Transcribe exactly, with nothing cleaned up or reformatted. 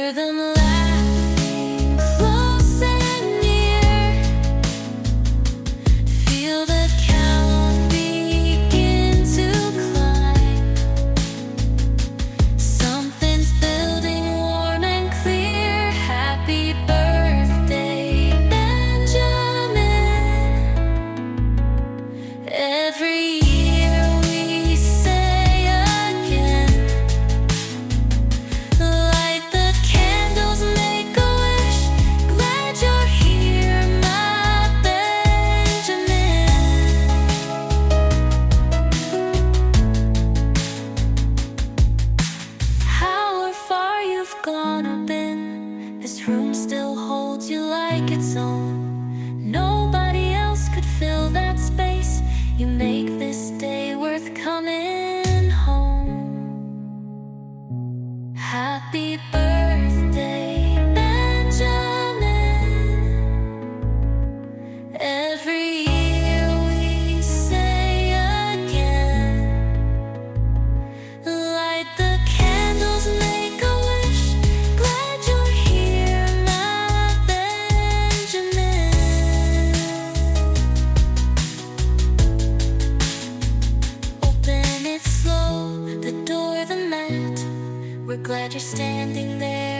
Hear them laughing close and near. Feel the count begin to climb. Something's building warm and clear. Happy birthday, Benjamin. Every year we say again, light the candles, make a wish. Glad you're here, my Benjamin. How far you've gone or been, this room still holds you like its own. Nobody else could fill that space. You make this day worth coming home. Happy birthday, Benjamin. Every year we say again, light the candles, make a wish. Glad you're here, my Benjamin. Open it slow, the door, the mat. We're glad you're standing there.